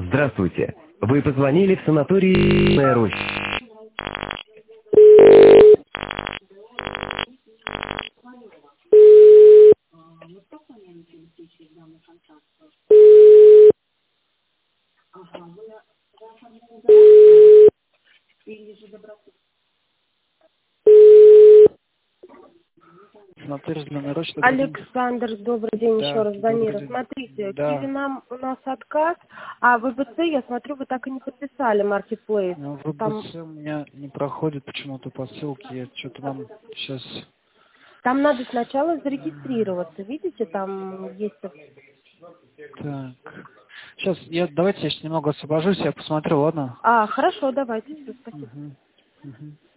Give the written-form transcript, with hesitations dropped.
Здравствуйте. Вы позвонили в санаторий Роща. Санаторий «Зеленая роща», добрый день. Александр, добрый день еще Да, раз, добрый Дамира. день. Смотрите, Да, Киви нам у нас отказ, а ВБЦ, я смотрю, вы так и не подписали маркетплейс. но Там, ВБЦ у меня не проходит почему-то по ссылке. Я что-то вам сейчас... там надо сначала зарегистрироваться. Видите, там есть... Так. Сейчас, давайте я сейчас немного освобожусь, я посмотрю, ладно? Хорошо, давайте, все, спасибо. Мгм. Мгм.